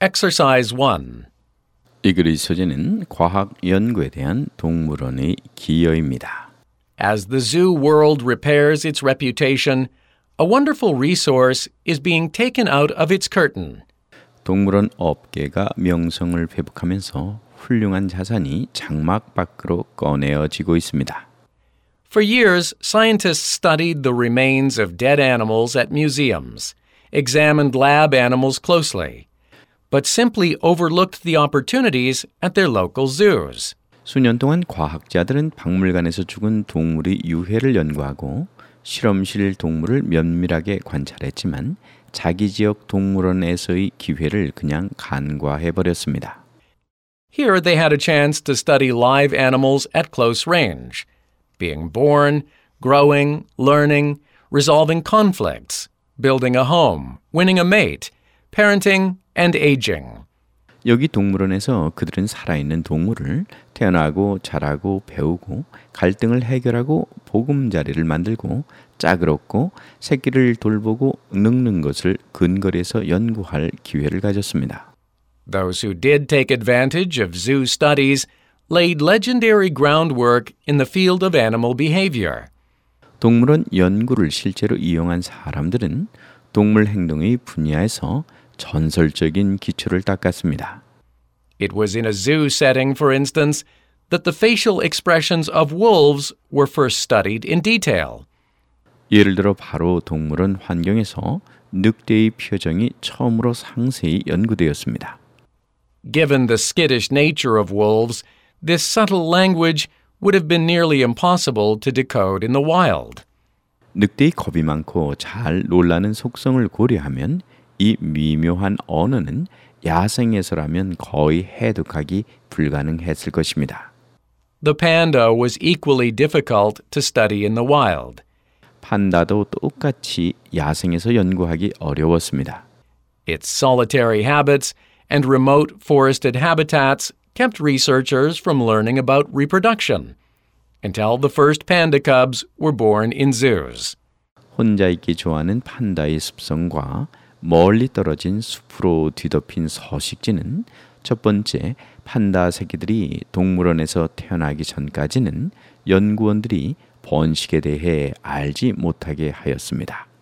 Exercise 1. 이 글의 소재는 과학 연구에 대한 동물원의 기여입니다. As the zoo world repairs its reputation, a wonderful resource is being taken out of its curtain. 동물원 업계가 명성을 회복하면서 훌륭한 자산이 장막 밖으로 꺼내어지고 있습니다. For years, scientists studied the remains of dead animals at museums, examined lab animals closely, but simply overlooked the opportunities at their local zoos. 수년 동안 과학자들은 박물관에서 죽은 동물의 유해를 연구하고 실험실 동물을 면밀하게 관찰했지만 자기 지역 동물원에서의 기회를 그냥 간과해버렸습니다. Here they had a chance to study live animals at close range, being born, growing, learning, resolving conflicts, building a home, winning a mate, parenting, and aging. 여기 동물원에서 그들은 살아있는 동물을 태어나고 자라고 배우고 갈등을 해결하고 보금자리를 만들고 짝을 얻고 새끼를 돌보고 늙는 것을 근거리에서 연구할 기회를 가졌습니다. Those who did take advantage of zoo studies laid legendary groundwork in the field of animal behavior. 동물원 연구를 실제로 이용한 사람들은 동물 행동의 분야에서 전설적인 기초를 닦았습니다. It was in a zoo setting, for instance, that the facial expressions of wolves were first studied in detail. 예를 들어 바로 동물원 환경에서 늑대의 표정이 처음으로 상세히 연구되었습니다. Given the skittish nature of wolves, this subtle language would have been nearly impossible to decode in the wild. 늑대의 겁이 많고 잘 놀라는 속성을 고려하면 이 미묘한 언어는 야생에서라면 거의 해독하기 불가능했을 것입니다. The panda was equally difficult to study in the wild. 판다도 똑같이 야생에서 연구하기 어려웠습니다. Its solitary habits and remote forested habitats kept researchers from learning about reproduction until the first panda cubs were born in zoos. 혼자 있기 좋아하는 판다의 습성과 멀리 떨어진 숲으로 뒤덮인 서식지는 첫 번째 판다 새끼들이 동물원에서 태어나기 전까지는 연구원들이 번식에 대해 알지 못하게 하였습니다.